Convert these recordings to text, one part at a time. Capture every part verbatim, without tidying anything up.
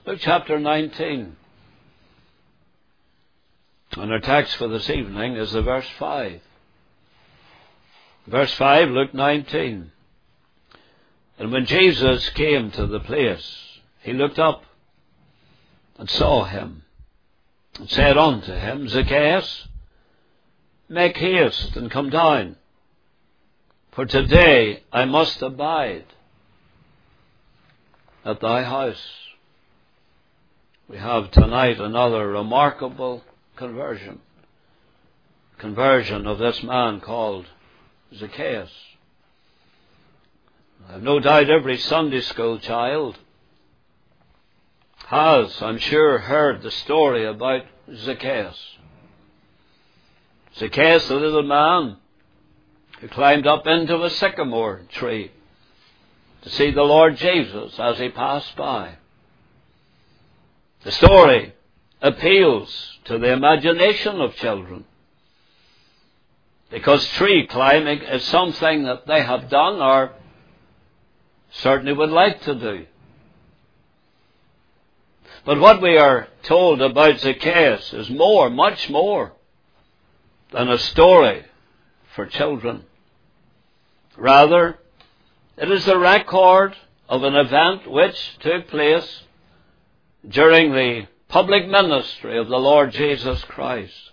Luke chapter nineteen. And our text for this evening is the verse five. Verse five, Luke nineteen. And when Jesus came to the place, he looked up and saw him, and said unto him, Zacchaeus, make haste and come down, for today I must abide at thy house. We have tonight another remarkable conversion. Conversion of this man called Zacchaeus. I have no doubt every Sunday school child has, I'm sure, heard the story about Zacchaeus. Zacchaeus, the little man who climbed up into a sycamore tree to see the Lord Jesus as he passed by. The story appeals to the imagination of children, because tree climbing is something that they have done or certainly would like to do. But what we are told about Zacchaeus is more, much more, than a story for children. Rather, it is the record of an event which took place during the public ministry of the Lord Jesus Christ.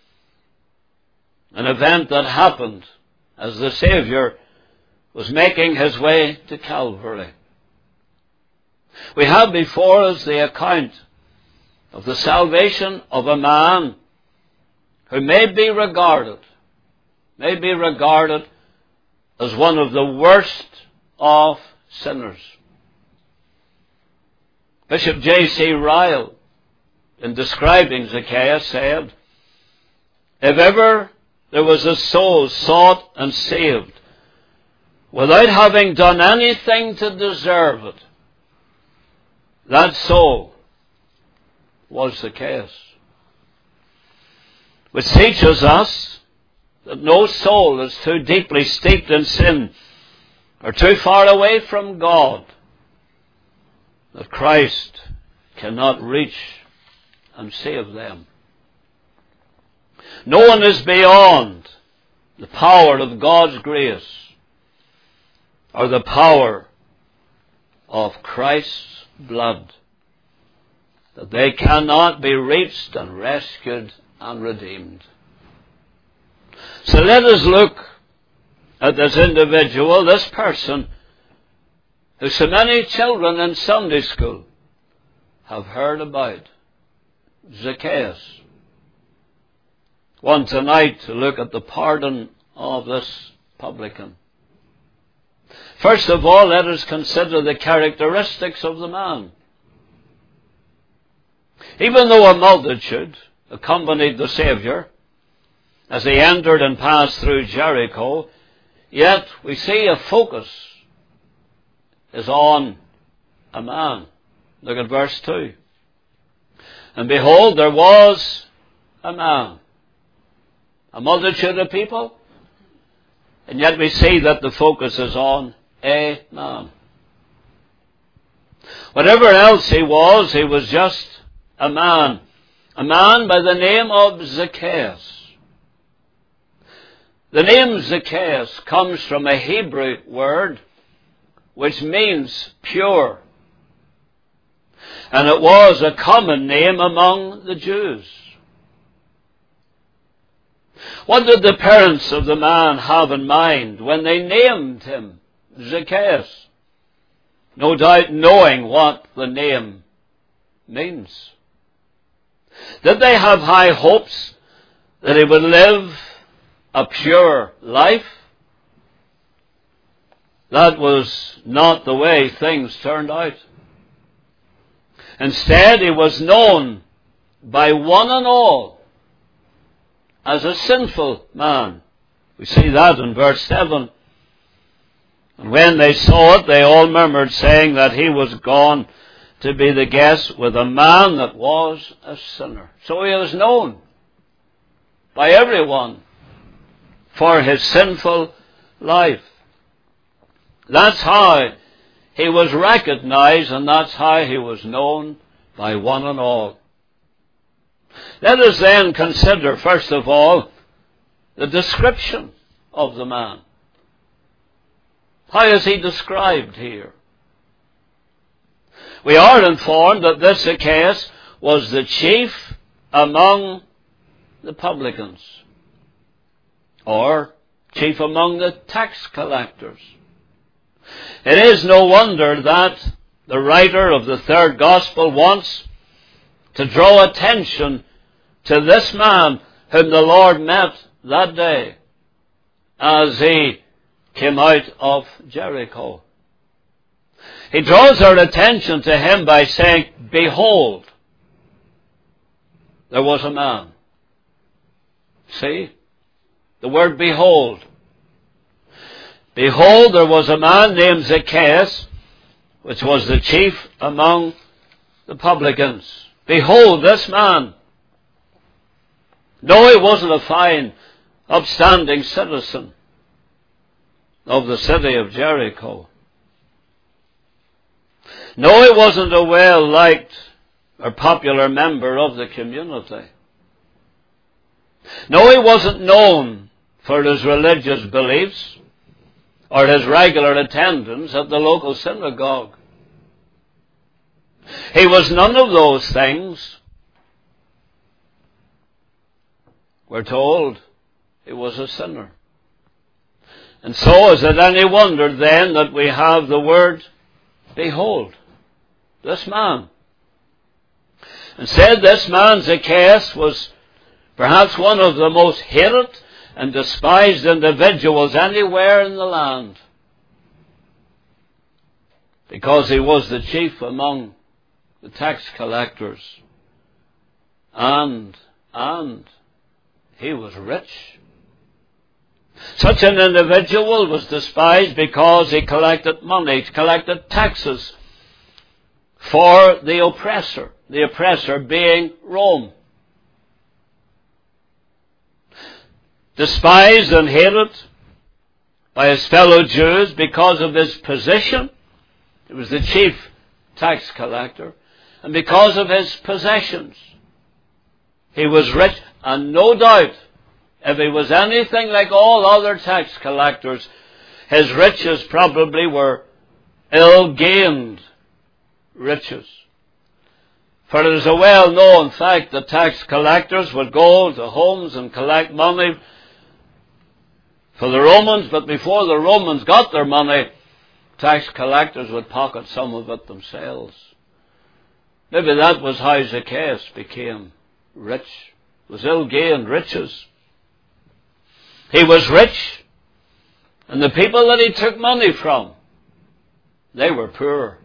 An event that happened as the Savior was making his way to Calvary. We have before us the account of the salvation of a man who may be regarded, may be regarded as one of the worst of sinners. Bishop J C Ryle, in describing Zacchaeus, said, if ever there was a soul sought and saved without having done anything to deserve it, that soul was Zacchaeus. Which teaches us that no soul is too deeply steeped in sin or too far away from God that Christ cannot reach and save them. No one is beyond the power of God's grace or the power of Christ's blood, that they cannot be reached and rescued and redeemed. So let us look at this individual, this person, who so many children in Sunday school have heard about, Zacchaeus. One tonight to look at the pardon of this publican. First of all, let us consider the characteristics of the man. Even though a multitude accompanied the Savior as he entered and passed through Jericho, yet we see a focus is on a man. Look at verse two. And behold, there was a man. A multitude of people, and yet we see that the focus is on a man. Whatever else he was, he was just a man. A man by the name of Zacchaeus. The name Zacchaeus comes from a Hebrew word which means pure. And it was a common name among the Jews. What did the parents of the man have in mind when they named him Zacchaeus? No doubt knowing what the name means. Did they have high hopes that he would live a pure life? That was not the way things turned out. Instead, he was known by one and all as a sinful man. We see that in verse seven. And when they saw it, they all murmured, saying that he was gone to be the guest with a man that was a sinner. So he was known by everyone for his sinful life. That's how he was recognized, and that's how he was known by one and all. Let us then consider, first of all, the description of the man. How is he described here? We are informed that this Zacchaeus was the chief among the publicans, or chief among the tax collectors. It is no wonder that the writer of the third gospel wants to draw attention to this man whom the Lord met that day as he came out of Jericho. He draws our attention to him by saying, behold, there was a man. See? The word behold. Behold, there was a man named Zacchaeus, which was the chief among the publicans. Behold, this man. No, he wasn't a fine, upstanding citizen of the city of Jericho. No, he wasn't a well-liked or popular member of the community. No, he wasn't known for his religious beliefs or his regular attendance at the local synagogue. He was none of those things. We're told he was a sinner. And so is it any wonder then that we have the word, behold, this man. And said this man, Zacchaeus, was perhaps one of the most hated and despised individuals anywhere in the land, because he was the chief among the tax collectors, and, and he was rich. Such an individual was despised because he collected money, he collected taxes for the oppressor, the oppressor being Rome. Despised and hated by his fellow Jews because of his position. He was the chief tax collector. And because of his possessions. He was rich, and no doubt, if he was anything like all other tax collectors, his riches probably were ill-gained riches. For it is a well-known fact that tax collectors would go to homes and collect money for the Romans, but before the Romans got their money, tax collectors would pocket some of it themselves. Maybe that was how Zacchaeus became rich. It was ill-gained riches. He was rich, and the people that he took money from, they were poor.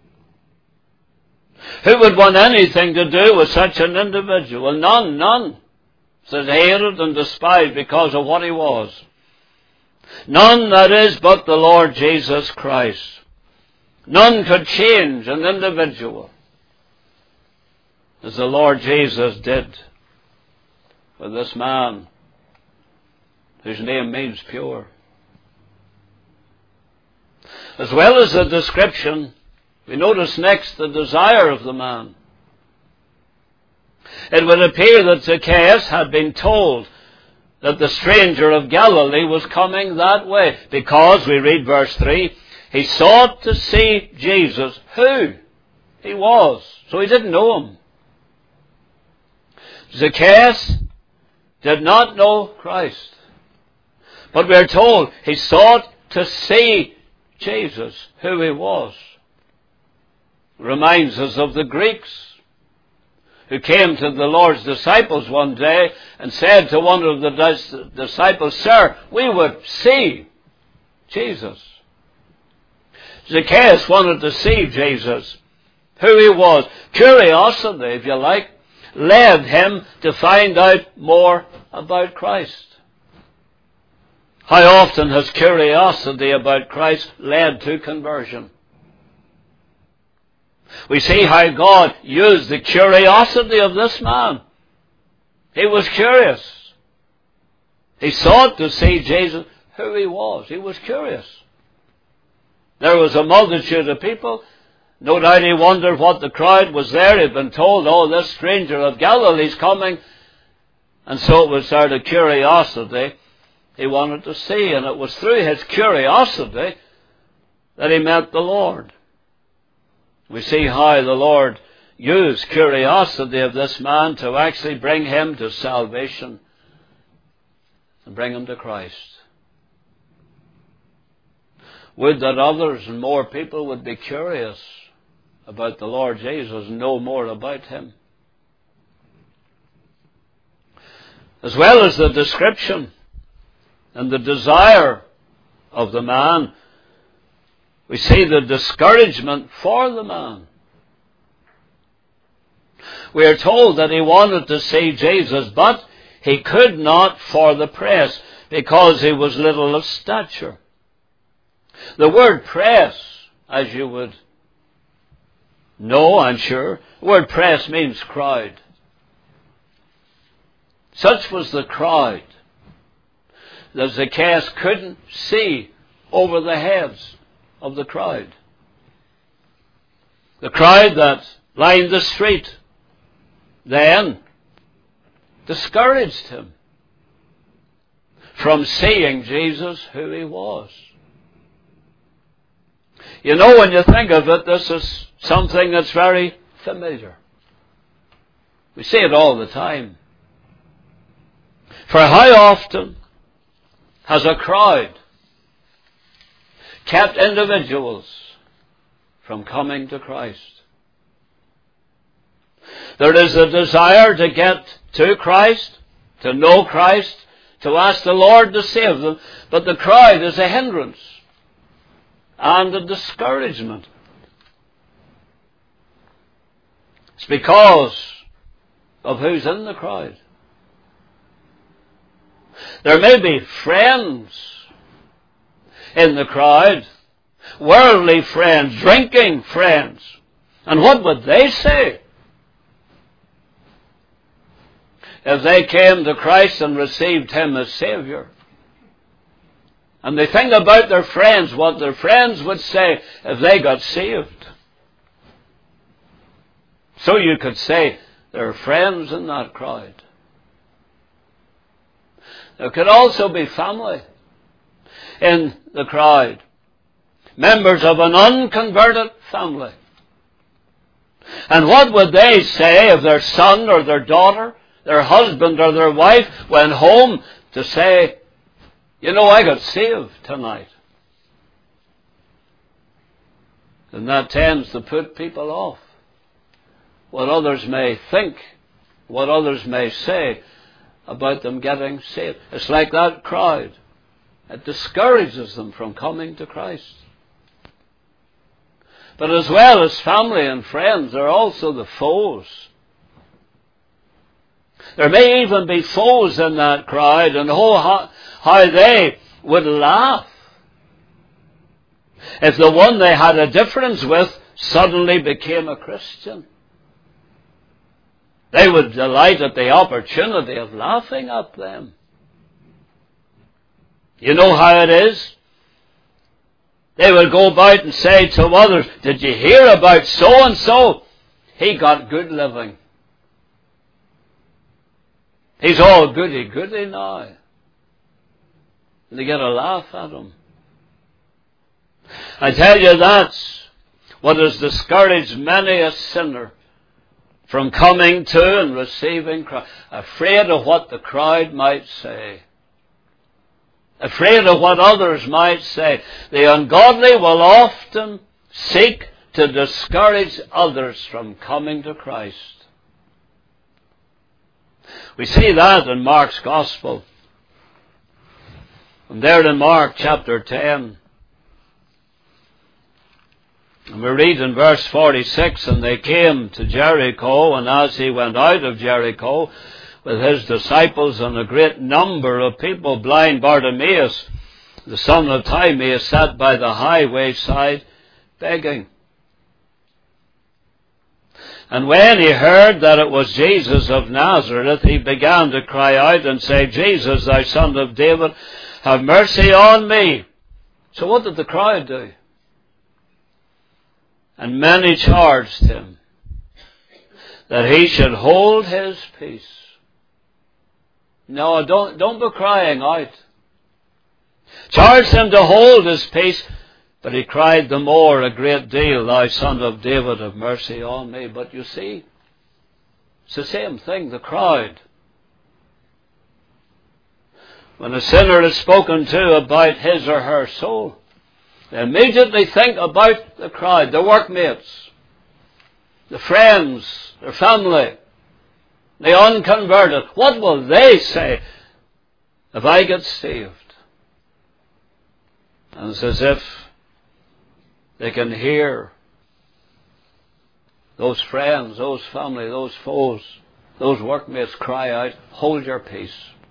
Who would want anything to do with such an individual? None, none. Says hated and despised because of what he was. None, that is, but the Lord Jesus Christ. None could change an individual as the Lord Jesus did with this man whose name means pure. As well as the description, we notice next the desire of the man. It would appear that Zacchaeus had been told that the stranger of Galilee was coming that way, because, we read verse three, he sought to see Jesus, who he was. So he didn't know him. Zacchaeus did not know Christ. But we are told he sought to see Jesus, who he was. Reminds us of the Greeks who came to the Lord's disciples one day and said to one of the dis- disciples, Sir, we would see Jesus. Zacchaeus wanted to see Jesus, who he was. Curiosity, if you like, led him to find out more about Christ. How often has curiosity about Christ led to conversion? We see how God used the curiosity of this man. He was curious. He sought to see Jesus, who he was. He was curious. There was a multitude of people No doubt he wondered what the crowd was there. He'd been told, oh, this stranger of Galilee's coming. And so it was out of curiosity he wanted to see. And it was through his curiosity that he met the Lord. We see how the Lord used curiosity of this man to actually bring him to salvation and bring him to Christ. Would that others and more people would be curious about the Lord Jesus and know more about him. As well as the description and the desire of the man, we see the discouragement for the man. We are told that he wanted to see Jesus, but he could not for the press, because he was little of stature. The word press, as you would know, I'm sure, the word press means crowd. Such was the crowd that Zacchaeus couldn't see over the heads of the crowd. The crowd that lined the street then discouraged him from seeing Jesus who he was. You know, when you think of it, this is something that's very familiar. We see it all the time. For how often has a crowd kept individuals from coming to Christ? There is a desire to get to Christ, to know Christ, to ask the Lord to save them, but the crowd is a hindrance and a discouragement. It's because of who's in the crowd. There may be friends in the crowd, worldly friends, drinking friends. And what would they say if they came to Christ and received him as Savior? And they think about their friends, what their friends would say if they got saved. So you could say there are friends in that crowd. There could also be family in the crowd. Members of an unconverted family. And what would they say if their son or their daughter, their husband or their wife went home to say, you know, I got saved tonight? And that tends to put people off. What others may think, what others may say about them getting saved. It's like that crowd. It discourages them from coming to Christ. But as well as family and friends, there are also the foes. There may even be foes in that crowd, and oh, how, how they would laugh if the one they had a difference with suddenly became a Christian. They would delight at the opportunity of laughing at them. You know how it is? They would go about and say to others, did you hear about so-and-so? He got good living. He's all goody-goody now. And they get a laugh at him. I tell you, that's what has discouraged many a sinner from coming to and receiving Christ. Afraid of what the crowd might say. Afraid of what others might say. The ungodly will often seek to discourage others from coming to Christ. We see that in Mark's Gospel. And there in Mark chapter ten, and we read in verse forty-six, and they came to Jericho, and as he went out of Jericho with his disciples and a great number of people, blind Bartimaeus, the son of Timaeus, sat by the highway side begging. And when he heard that it was Jesus of Nazareth, he began to cry out and say, Jesus, thou son of David, have mercy on me. So what did the crowd do? And many charged him that he should hold his peace. No, don't, don't be crying out. Charged him to hold his peace, but he cried the more a great deal, Thou Son of David, have mercy on me. But you see, it's the same thing, the crowd. When a sinner is spoken to about his or her soul, they immediately think about the crowd, the workmates, the friends, their family, the unconverted. What will they say if I get saved? And it's as if they can hear those friends, those family, those foes, those workmates cry out, hold your peace.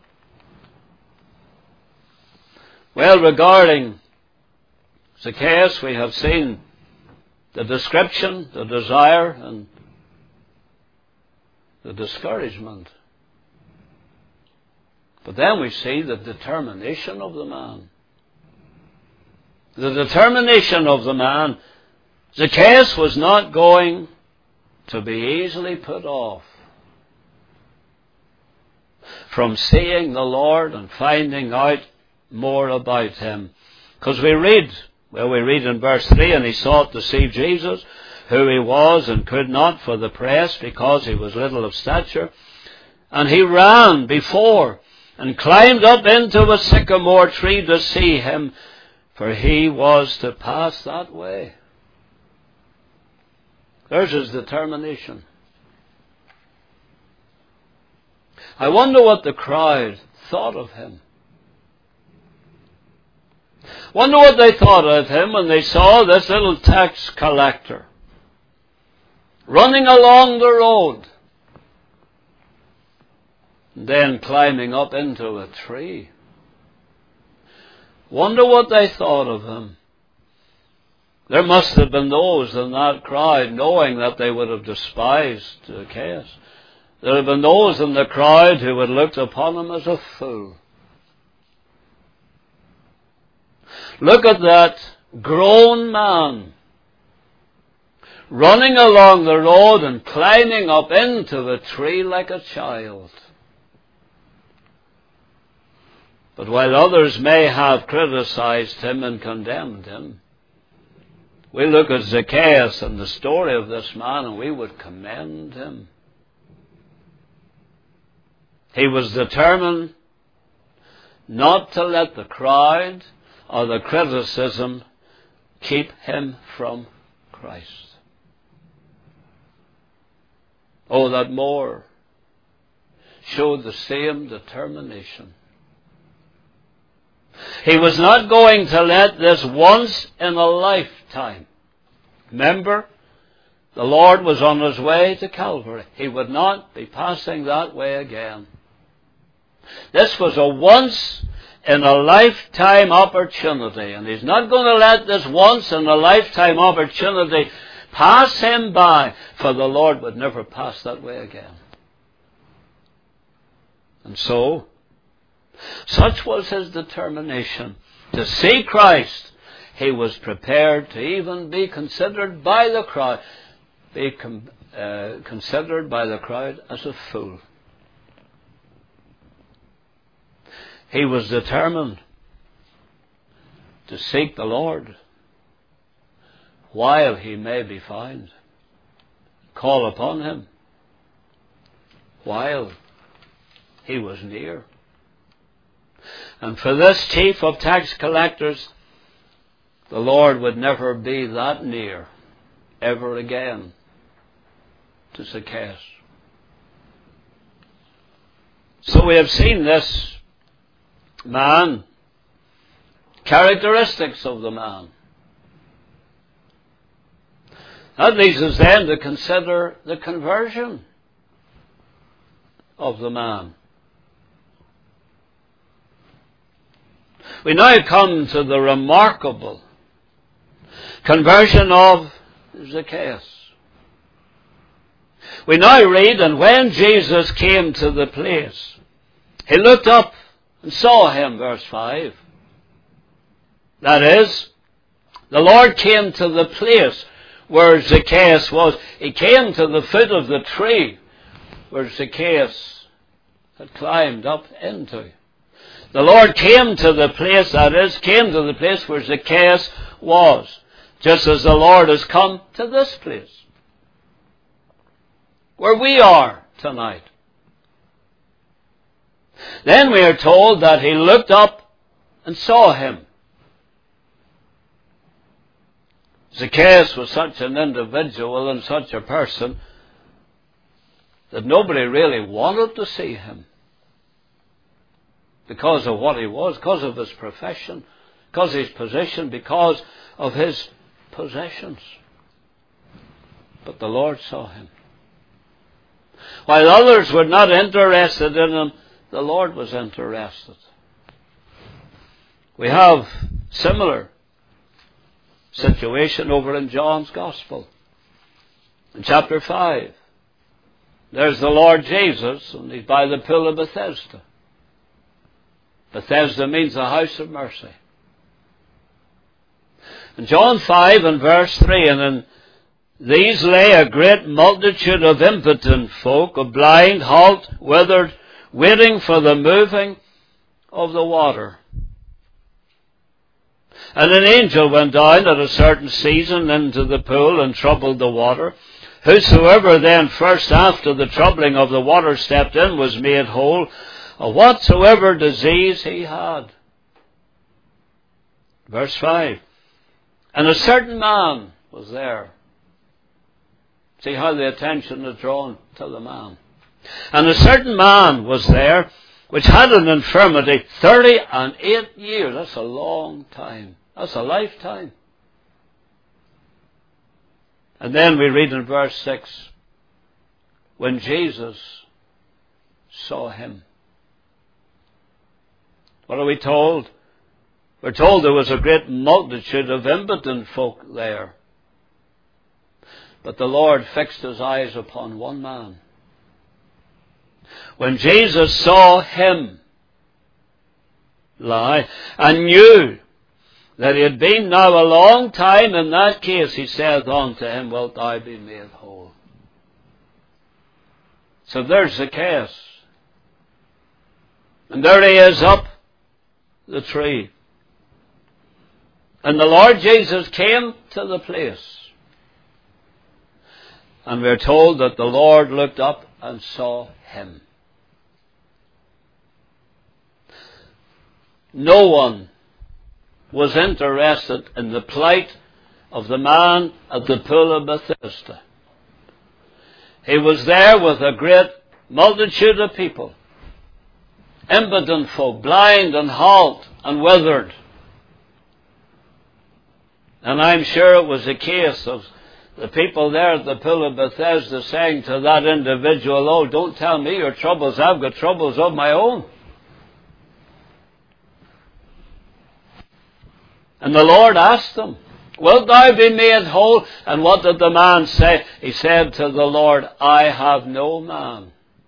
Well, regarding Zacchaeus, we have seen the description, the desire, and the discouragement. But then we see the determination of the man. The determination of the man. Zacchaeus was not going to be easily put off from seeing the Lord and finding out more about him. Because we read, well, we read in verse three, and he sought to see Jesus, who he was, and could not for the press, because he was little of stature. And he ran before, and climbed up into a sycamore tree to see him, for he was to pass that way. There's his determination. I wonder what the crowd thought of him. Wonder what they thought of him when they saw this little tax collector running along the road, and then climbing up into a tree. Wonder what they thought of him. There must have been those in that crowd, knowing that they would have despised Zacchaeus. There have been those in the crowd who would have looked upon him as a fool. Look at that grown man running along the road and climbing up into the tree like a child. But while others may have criticized him and condemned him, we look at Zacchaeus and the story of this man, and we would commend him. He was determined not to let the crowd or the criticism keep him from Christ. Oh, that more showed the same determination. He was not going to let this once in a lifetime. Remember, the Lord was on his way to Calvary. He would not be passing that way again. This was a once in a lifetime opportunity, and he's not going to let this once in a lifetime opportunity pass him by, for the Lord would never pass that way again. And so, such was his determination to see Christ. He was prepared to even be considered by the crowd, be com- uh, considered by the crowd as a fool. He was determined to seek the Lord while he may be found. Call upon him while he was near. And for this chief of tax collectors, the Lord would never be that near ever again to Zacchaeus. So we have seen this man, characteristics of the man. That leads us then to consider the conversion of the man. We now come to the remarkable conversion of Zacchaeus. We now read, and when Jesus came to the place, he looked up and saw him, verse five. That is, the Lord came to the place where Zacchaeus was. He came to the foot of the tree where Zacchaeus had climbed up into. The Lord came to the place, that is, came to the place where Zacchaeus was, just as the Lord has come to this place, where we are tonight. Then we are told that he looked up and saw him. Zacchaeus was such an individual and such a person that nobody really wanted to see him because of what he was, because of his profession, because of his position, because of his possessions. But the Lord saw him. While others were not interested in him, the Lord was interested. We have similar situation over in John's Gospel. In chapter five, there's the Lord Jesus, and he's by the pool of Bethesda. Bethesda means the house of mercy. In John five and verse three, and in these lay a great multitude of impotent folk, of blind, halt, withered, waiting for the moving of the water. And an angel went down at a certain season into the pool and troubled the water. Whosoever then first after the troubling of the water stepped in was made whole of whatsoever disease he had. Verse five. And a certain man was there. See how the attention is drawn to the man. And a certain man was there which had an infirmity thirty and eight years. That's a long time. That's a lifetime. And then we read in verse six, when Jesus saw him. What are we told? We're told there was a great multitude of impotent folk there. But the Lord fixed his eyes upon one man. When Jesus saw him lie and knew that he had been now a long time in that case, he said unto him, wilt thou be made whole? So there's Zacchaeus. And there he is up the tree. And the Lord Jesus came to the place. And we're told that the Lord looked up and saw him. No one was interested in the plight of the man at the pool of Bethesda. He was there with a great multitude of people, impotent folk, blind and halt and withered. And I'm sure it was a case of the people there at the pool of Bethesda saying to that individual, oh, don't tell me your troubles, I've got troubles of my own. And the Lord asked them, wilt thou be made whole? And what did the man say? He said to the Lord, I have no man.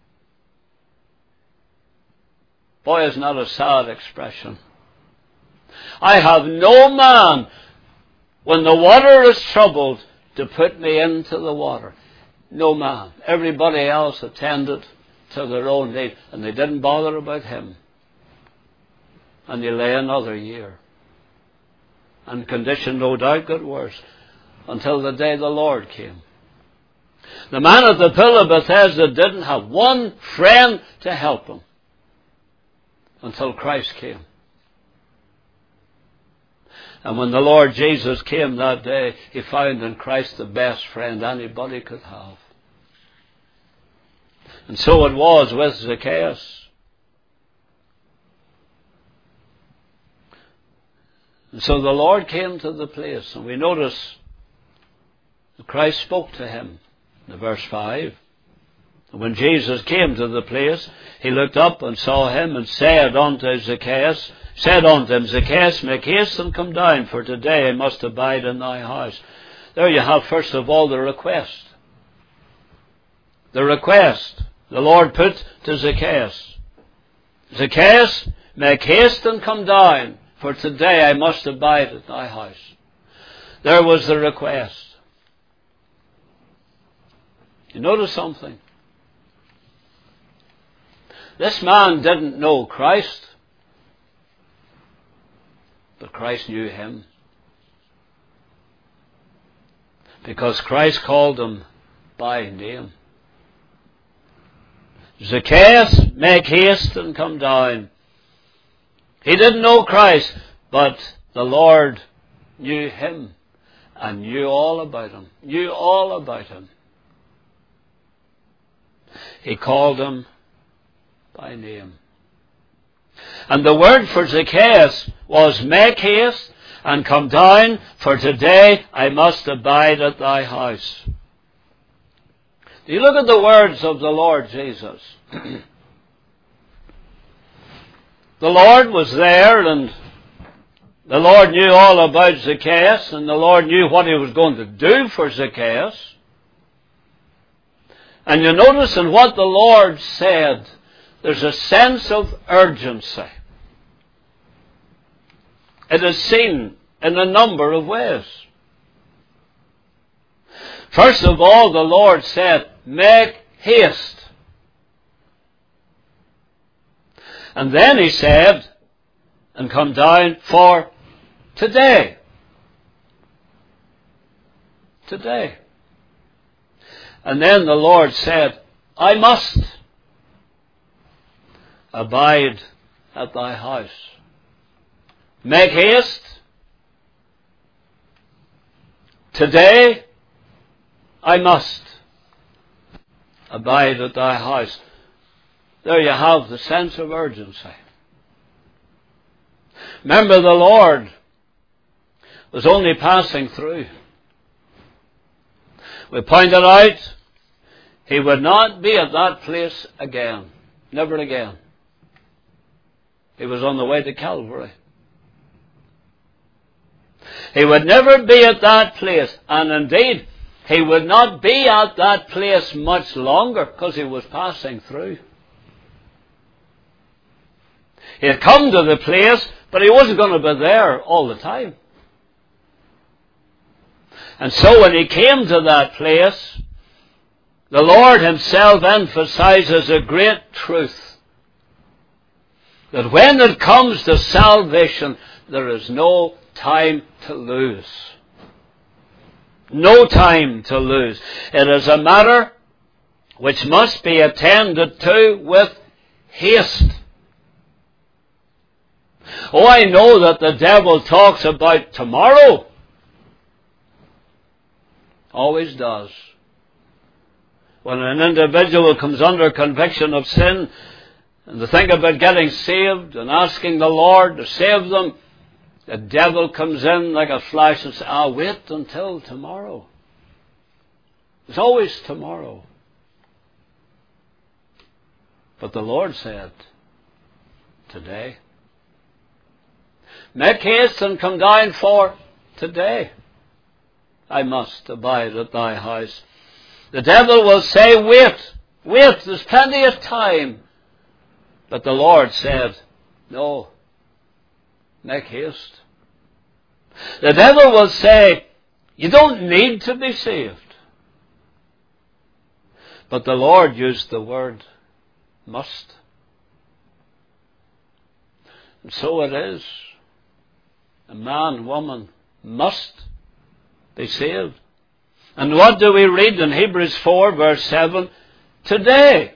Boy, isn't that a sad expression? I have no man when the water is troubled to put me into the water. No man. Everybody else attended to their own need, and they didn't bother about him. And he lay another year. And condition no doubt got worse until the day the Lord came. The man at the pool of Bethesda didn't have one friend to help him until Christ came. And when the Lord Jesus came that day, he found in Christ the best friend anybody could have. And so it was with Zacchaeus. And so the Lord came to the place, and we notice that Christ spoke to him in verse five. And when Jesus came to the place, he looked up and saw him and said unto Zacchaeus, said unto him, Zacchaeus, make haste and come down, for today I must abide in thy house. There you have first of all the request. The request the Lord put to Zacchaeus. Zacchaeus, make haste and come down, for today I must abide at thy house. There was the request. You notice something? This man didn't know Christ, but Christ knew him. Because Christ called him by name. Zacchaeus, make haste and come down. He didn't know Christ, but the Lord knew him and knew all about him, knew all about him. He called him by name. And the word for Zacchaeus was, make haste and come down, for today I must abide at thy house. Do you look at the words of the Lord Jesus? The Lord was there, and the Lord knew all about Zacchaeus, and the Lord knew what he was going to do for Zacchaeus. And you notice in what the Lord said, there's a sense of urgency. It is seen in a number of ways. First of all, the Lord said, make haste. And then he said, and come down for today. Today. And then the Lord said, I must abide at thy house. Make haste. Today I must abide at thy house. There you have the sense of urgency. Remember, the Lord was only passing through. We pointed out he would not be at that place again. Never again. He was on the way to Calvary. He would never be at that place. And indeed, he would not be at that place much longer because he was passing through. He had come to the place, but he wasn't going to be there all the time. And so when he came to that place, the Lord himself emphasizes a great truth. That when it comes to salvation, there is no time to lose. No time to lose. It is a matter which must be attended to with haste. Oh, I know that the devil talks about tomorrow. Always does. When an individual comes under conviction of sin, and they think about getting saved and asking the Lord to save them, the devil comes in like a flash and says, I'll wait until tomorrow. It's always tomorrow. But the Lord said, today. Make haste and come down, for today I must abide at thy house. The devil will say, wait, wait, there's plenty of time. But the Lord said, no, make haste. The devil will say, you don't need to be saved. But the Lord used the word must. And so it is. A man, woman must be saved. And what do we read in Hebrews four verse seven? Today,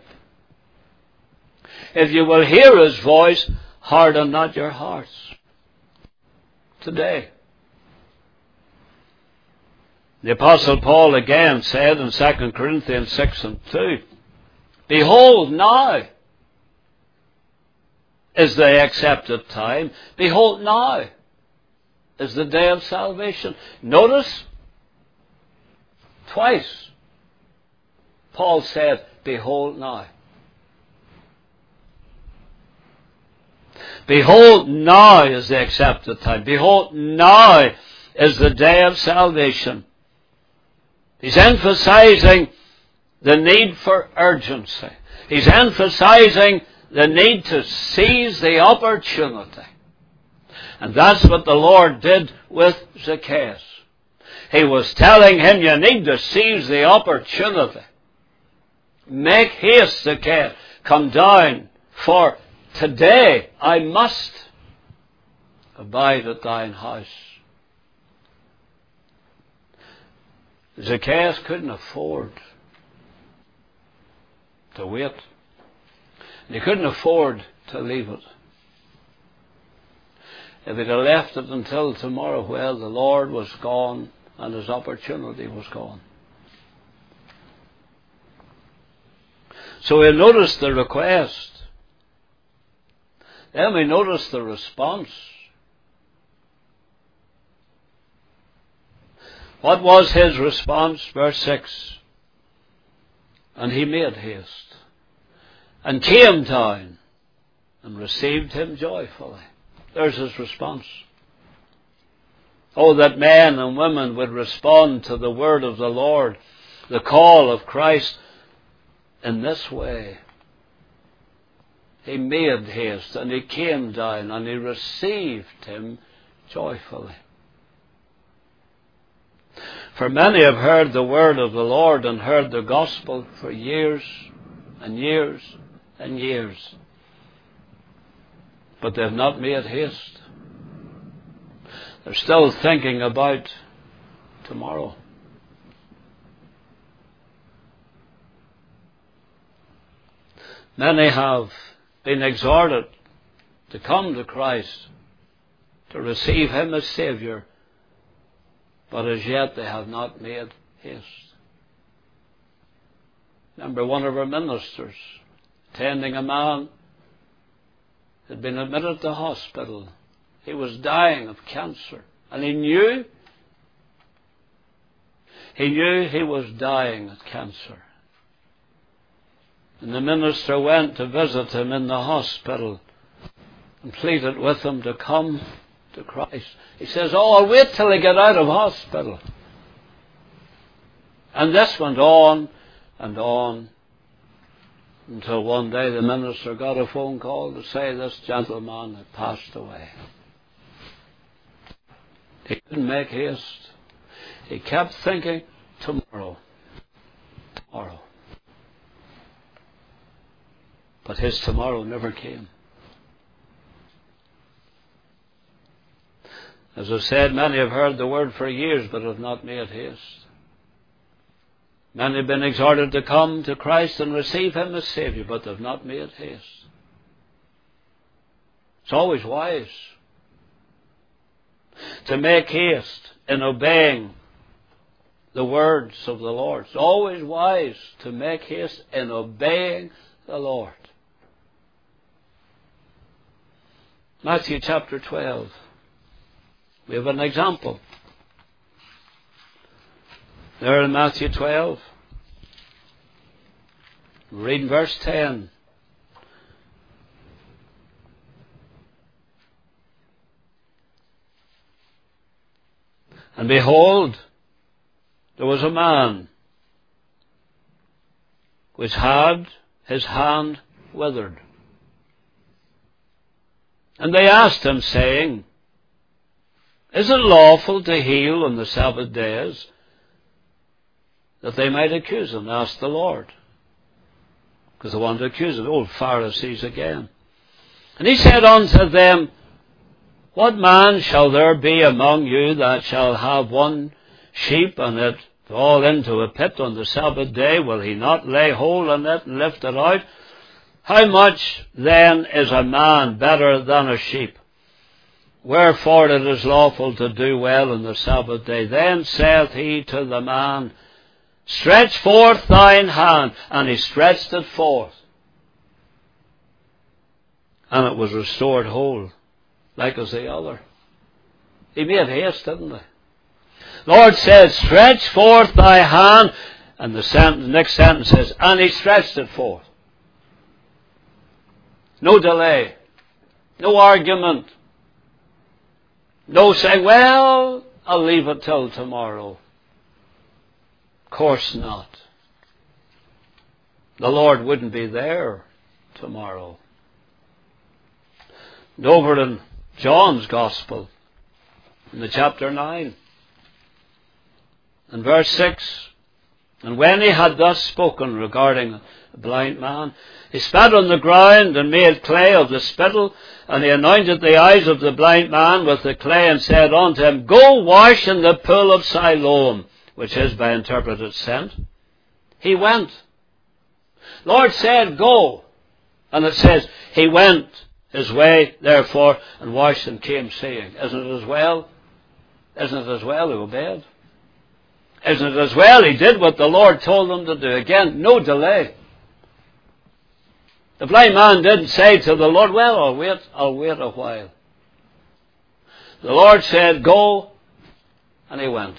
if you will hear his voice, harden not your hearts. Today. The Apostle Paul again said in Second Corinthians six and two, behold, now is the accepted time. Behold, now is the day of salvation. Notice, twice Paul said, behold now. Behold, now is the accepted time. Behold, now is the day of salvation. He's emphasizing the need for urgency. He's emphasizing the need to seize the opportunity. And that's what the Lord did with Zacchaeus. He was telling him, you need to seize the opportunity. Make haste, Zacchaeus, come down, for today I must abide at thine house. Zacchaeus couldn't afford to wait. And he couldn't afford to leave it. If he'd have left it until tomorrow, well, the Lord was gone and his opportunity was gone. So we notice the request. Then we notice the response. What was his response? Verse six. And he made haste, and came down, and received him joyfully. There's his response. Oh, that men and women would respond to the word of the Lord, the call of Christ, in this way. He made haste, and he came down, and he received him joyfully. For many have heard the word of the Lord and heard the gospel for years and years and years, but they've not made haste. They're still thinking about tomorrow. Many have been exhorted to come to Christ, to receive him as Saviour, but as yet they have not made haste. Remember one of our ministers attending a man who had been admitted to hospital. He was dying of cancer, and he knew, he knew he was dying of cancer. And the minister went to visit him in the hospital and pleaded with him to come to Christ. He says, oh, I'll wait till I get out of hospital. And this went on and on until one day the minister got a phone call to say this gentleman had passed away. He couldn't make haste. He kept thinking, tomorrow, tomorrow. But his tomorrow never came. As I said, many have heard the word for years, but have not made haste. Many have been exhorted to come to Christ and receive him as Saviour, but have not made haste. It's always wise to make haste in obeying the words of the Lord. It's always wise to make haste in obeying the Lord. Matthew chapter twelve. We have an example. There in Matthew twelve. Read verse ten. And behold, there was a man which had his hand withered. And they asked him, saying, is it lawful to heal on the Sabbath days? That they might accuse him. Ask the Lord. Because they wanted to accuse him. Old Pharisees again. And he said unto them, what man shall there be among you that shall have one sheep, and it fall into a pit on the Sabbath day? Will he not lay hold on it and lift it out? How much then is a man better than a sheep? Wherefore it is lawful to do well on the Sabbath day. Then saith he to the man, stretch forth thine hand. And he stretched it forth, and it was restored whole, like as the other. He made haste, didn't he? Lord says, stretch forth thy hand. And the, sentence, the next sentence says, and he stretched it forth. No delay. No argument. No saying, well, I'll leave it till tomorrow. Of course not. The Lord wouldn't be there tomorrow. And over in John's Gospel, in the chapter nine, and verse six, And when he had thus spoken regarding the blind man, he spat on the ground and made clay of the spittle, and he anointed the eyes of the blind man with the clay, and said unto him, Go wash in the pool of Siloam, which is by interpreted sent. He went. Lord said, Go. And it says, he went his way, therefore, and washed and came seeing. Isn't it as well? Isn't it as well he obeyed? Isn't it as well he did what the Lord told him to do? Again, no delay. The blind man didn't say to the Lord, well, I'll wait, I'll wait a while. The Lord said, Go, and he went.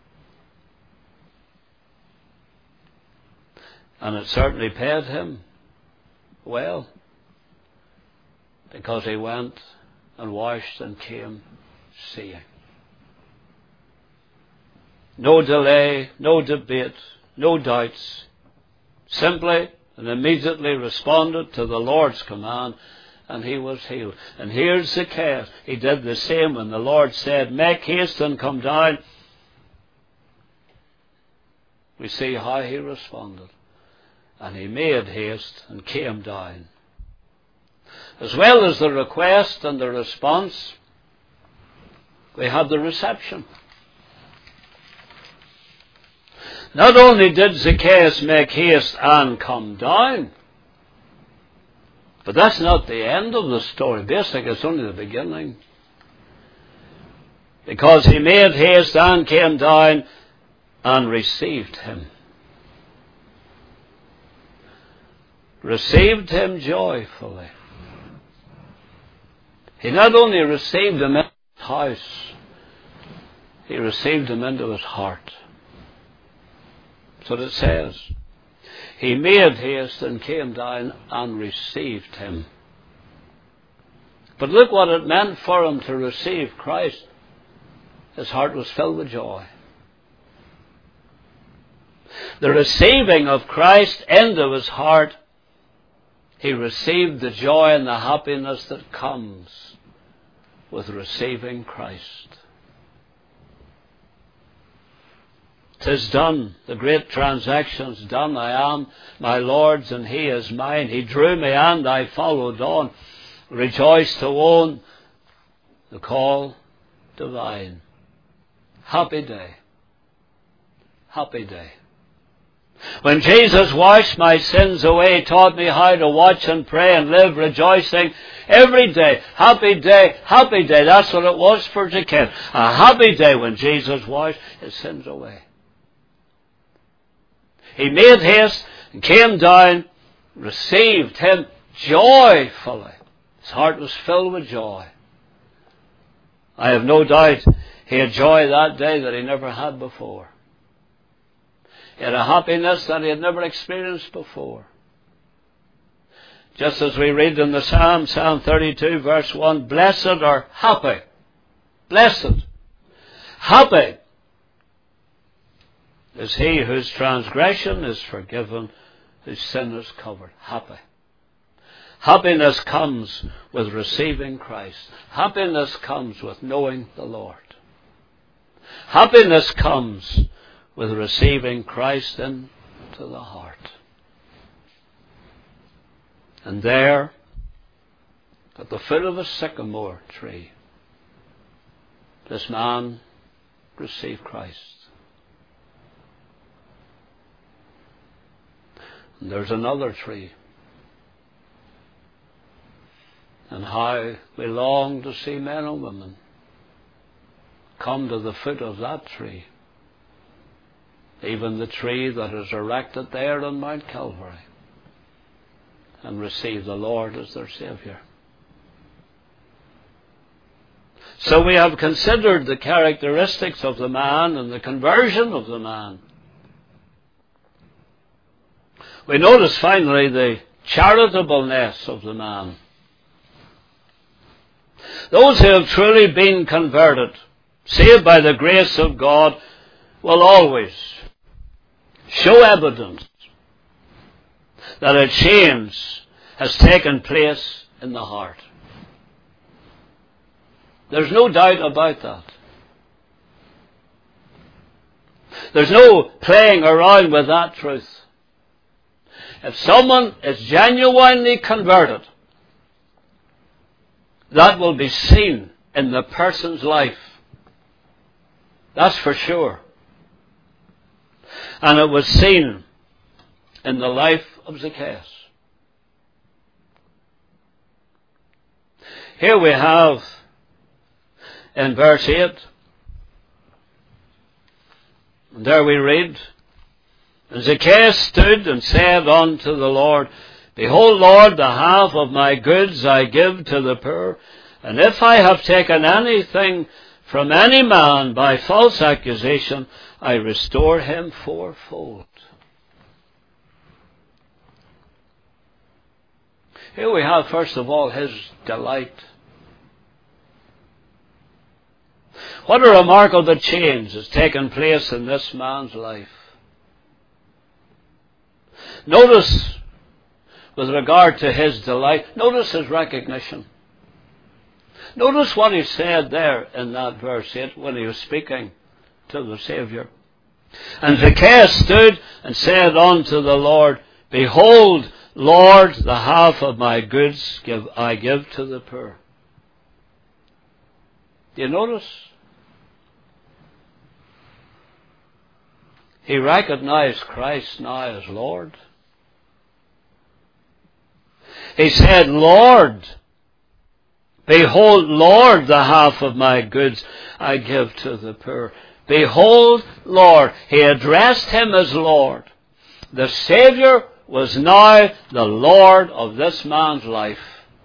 And it certainly paid him well, because he went and washed and came seeing. No delay, no debate, no doubts. Simply and immediately responded to the Lord's command, and he was healed. And here's Zacchaeus. He did the same when the Lord said, Make haste and come down. We see how he responded. And he made haste and came down. As well as the request and the response, we have the reception. Not only did Zacchaeus make haste and come down, but that's not the end of the story. Basically, it's only the beginning. Because he made haste and came down and received him. Received him joyfully. He not only received him into his house, he received him into his heart. That's what it says. He made haste and came down and received him. But look what it meant for him to receive Christ. His heart was filled with joy. The receiving of Christ into his heart, he received the joy and the happiness that comes with receiving Christ. 'Tis done. The great transaction's done. I am my Lord's and he is mine. He drew me and I followed on. Rejoice to own the call divine. Happy day. Happy day. When Jesus washed my sins away, taught me how to watch and pray and live rejoicing every day. Happy day, happy day. That's what it was for Zacchaeus. A happy day when Jesus washed his sins away. He made haste and came down, received him joyfully. His heart was filled with joy. I have no doubt he had joy that day that he never had before. He had a happiness that he had never experienced before. Just as we read in the Psalm, Psalm thirty-two, verse one, Blessed or happy. Blessed. Happy is he whose transgression is forgiven, whose sin is covered. Happy. Happiness comes with receiving Christ. Happiness comes with knowing the Lord. Happiness comes with receiving Christ into the heart. And there, at the foot of a sycamore tree, this man received Christ. And there's another tree. And how we long to see men and women come to the foot of that tree. Even the tree that is erected there on Mount Calvary, and receive the Lord as their Saviour. So we have considered the characteristics of the man and the conversion of the man. We notice finally the charitableness of the man. Those who have truly been converted, saved by the grace of God, will always show evidence that a change has taken place in the heart. There's no doubt about that. There's no playing around with that truth. If someone is genuinely converted, that will be seen in the person's life. That's for sure. And it was seen in the life of Zacchaeus. Here we have in verse eight, and there we read, and Zacchaeus stood and said unto the Lord, Behold, Lord, the half of my goods I give to the poor, and if I have taken anything from any man by false accusation, I restore him fourfold. Here we have, first of all, his delight. What a remarkable change has taken place in this man's life. Notice, with regard to his delight, notice his recognition. Notice what he said there in that verse eight when he was speaking to the Saviour. And Zacchaeus stood and said unto the Lord, Behold, Lord, the half of my goods give I give to the poor. Do you notice? He recognized Christ now as Lord. He said, Lord, behold, Lord, the half of my goods I give to the poor. Behold, Lord. He addressed him as Lord. The Saviour was now the Lord of this man's life.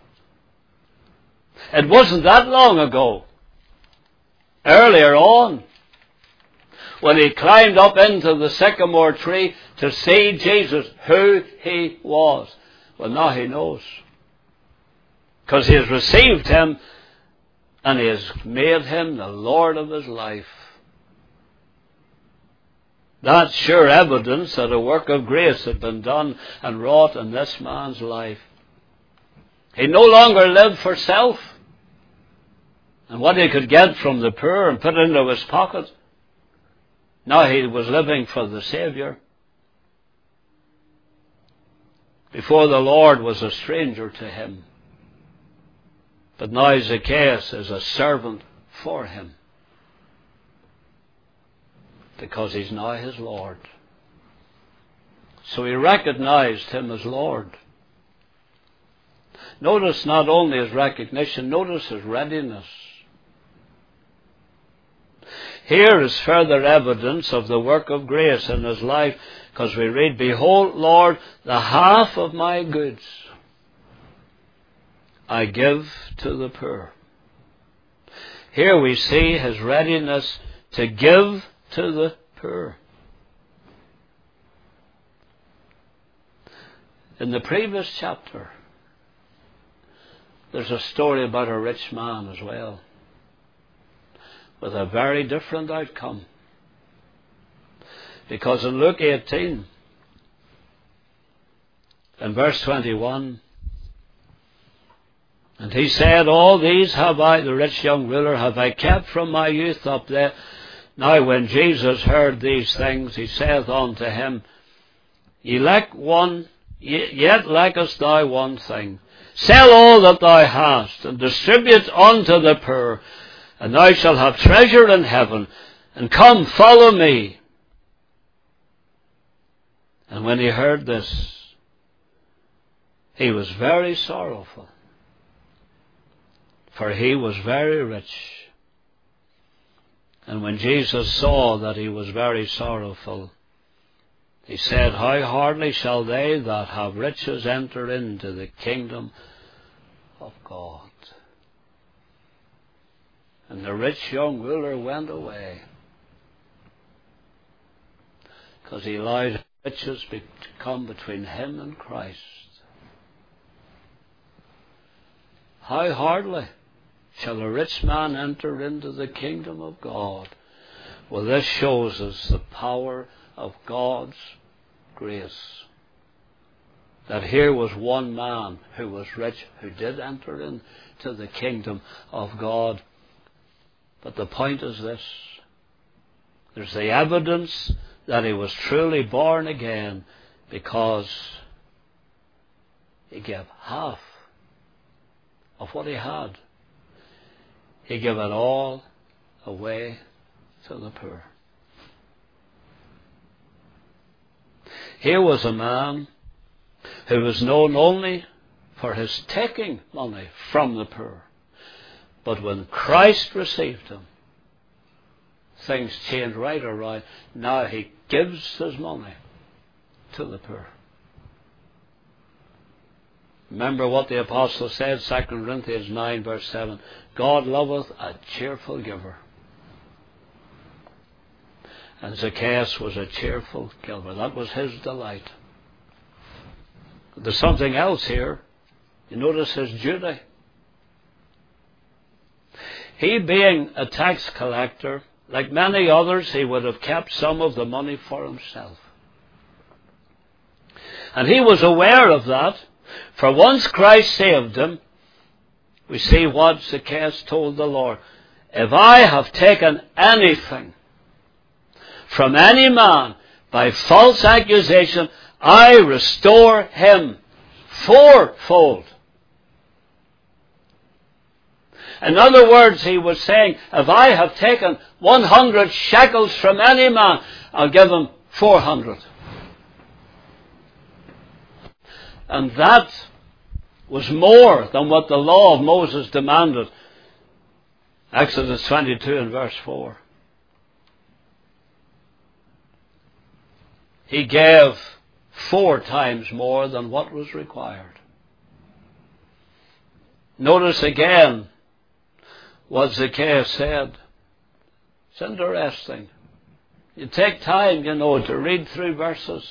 It wasn't that long ago, earlier on, when he climbed up into the sycamore tree to see Jesus, who he was. Well, now he knows. Because he has received him and he has made him the Lord of his life. That's sure evidence that a work of grace had been done and wrought in this man's life. He no longer lived for self and what he could get from the poor and put into his pocket. Now he was living for the Saviour. Before, the Lord was a stranger to him. But now Zacchaeus is a servant for him, because he's now his Lord. So he recognized him as Lord. Notice not only his recognition, notice his readiness. Here is further evidence of the work of grace in his life, because we read, Behold, Lord, the half of my goods I give to the poor. Here we see his readiness to give to the poor. In the previous chapter, there's a story about a rich man as well, with a very different outcome. Because in Luke eighteen, in verse twenty-one, and he said, All these have I, the rich young ruler, have I kept from my youth up there. Now when Jesus heard these things, he saith unto him, Ye lack one, yet lackest thou one thing. Sell all that thou hast, and distribute unto the poor, and thou shalt have treasure in heaven, and come, follow me. And when he heard this, he was very sorrowful, for he was very rich. And when Jesus saw that he was very sorrowful, he said, How hardly shall they that have riches enter into the kingdom of God. And the rich young ruler went away, because he allowed riches to come between him and Christ. How hardly shall a rich man enter into the kingdom of God? Well, this shows us the power of God's grace. That here was one man who was rich, who did enter into the kingdom of God. But the point is this: There's the evidence that he was truly born again because he gave half of what he had. He gave it all away to the poor. Here was a man who was known only for his taking money from the poor. But when Christ received him, things changed right around. Now he gives his money to the poor. Remember what the apostle said, Second Corinthians nine verse seven, God loveth a cheerful giver. And Zacchaeus was a cheerful giver. That was his delight. There's something else here. You notice his duty. He, being a tax collector, like many others, he would have kept some of the money for himself. And he was aware of that, for once Christ saved him, we see what Zacchaeus told the Lord. If I have taken anything from any man by false accusation, I restore him fourfold. In other words, he was saying, if I have taken one hundred shekels from any man, I'll give him four hundred. And that was more than what the law of Moses demanded. Exodus twenty-two and verse four. He gave four times more than what was required. Notice again what Zacchaeus said. It's interesting. You take time, you know, to read through verses.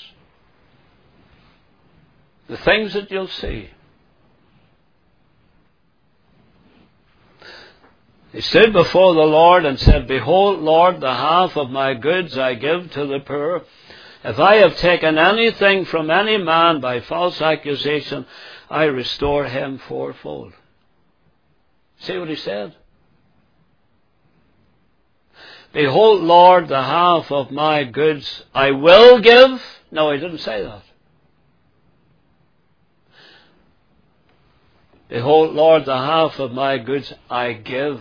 The things that you'll see. He stood before the Lord and said, Behold, Lord, the half of my goods I give to the poor. If I have taken anything from any man by false accusation, I restore him fourfold. See what he said? Behold, Lord, the half of my goods I will give. No, he didn't say that. Behold, Lord, the half of my goods I give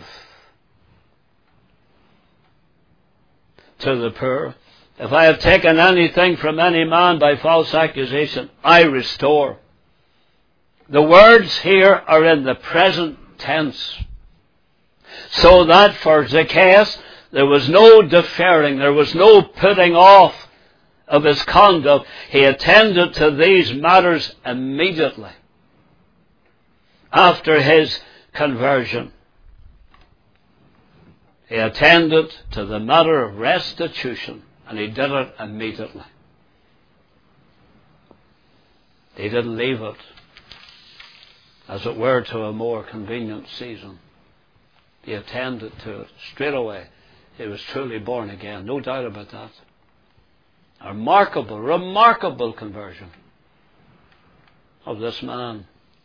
to the poor. If I have taken anything from any man by false accusation, I restore. The words here are in the present tense. So that for Zacchaeus, there was no deferring, there was no putting off of his conduct. He attended to these matters immediately after his conversion. He attended to the matter of restitution, and he did it immediately. He didn't leave it, as it were, to a more convenient season. He attended to it straight away. He was truly born again, no doubt about that. A remarkable, remarkable conversion of this man.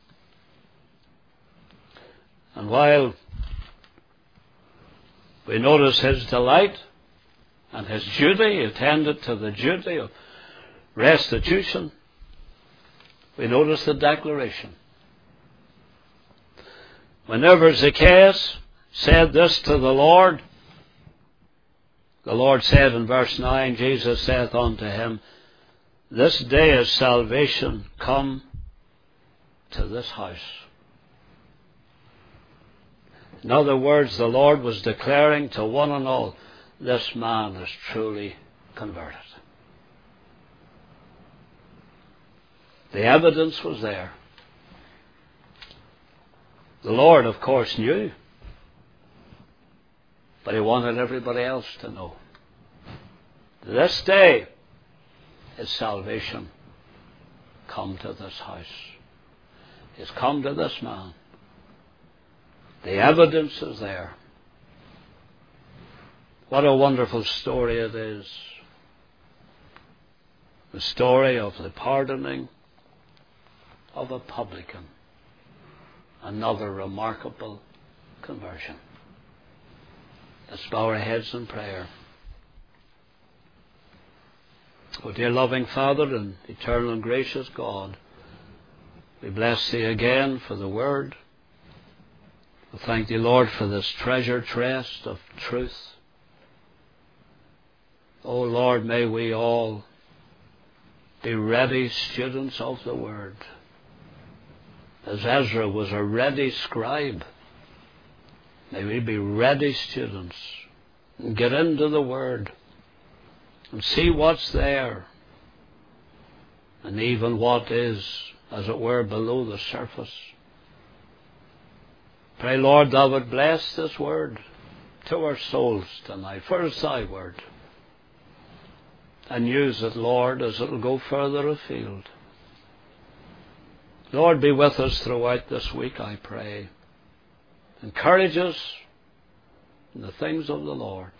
And while we notice his delight and his duty, he attended to the duty of restitution, we notice the declaration. Whenever Zacchaeus said this to the Lord, the Lord said in verse nine, Jesus saith unto him, This day is salvation come to this house. In other words, the Lord was declaring to one and all, this man is truly converted. The evidence was there. The Lord, of course, knew, but he wanted everybody else to know. This day is salvation come to this house. It's come to this man. The evidence is there. What a wonderful story it is. The story of the pardoning of a publican. Another remarkable conversion. Let's bow our heads in prayer. O dear loving Father and eternal and gracious God, we bless Thee again for the Word. We thank Thee, Lord, for this treasure chest of truth. O Lord, may we all be ready students of the Word, as Ezra was a ready scribe. May we be ready students and get into the Word and see what's there and even what is, as it were, below the surface. Pray, Lord, Thou would bless this Word to our souls tonight, for it's Thy Word. And use it, Lord, as it will go further afield. Lord, be with us throughout this week, I pray. Encourage us in the things of the Lord.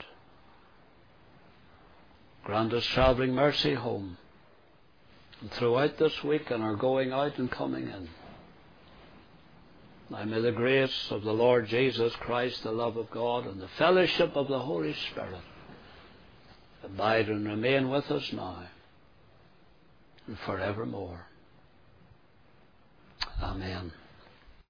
Grant us travelling mercy home, and throughout this week and our going out and coming in. Now may the grace of the Lord Jesus Christ, the love of God, and the fellowship of the Holy Spirit abide and remain with us now and forevermore. Amen.